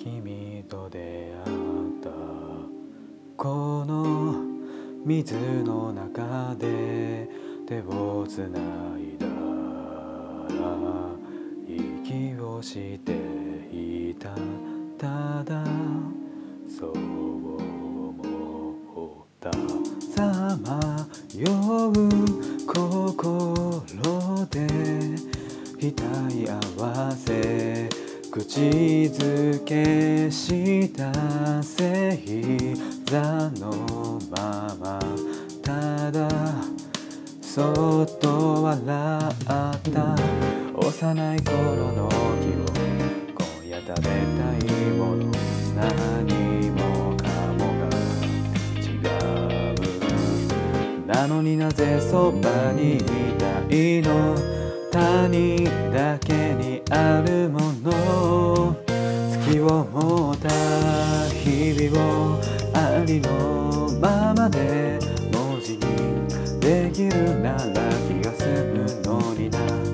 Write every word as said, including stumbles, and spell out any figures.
君と出会ったこの水の中で手をつないだ息をしていたただそう思ったさまよう心で額合わせ口づけした星座のままただそっと笑った幼い頃の記憶今夜食べたいもの何もかもが違うなのになぜそばにいたいの他人だけにあるもの好きを持った日々をありのままで文字にできるなら気が済むのにな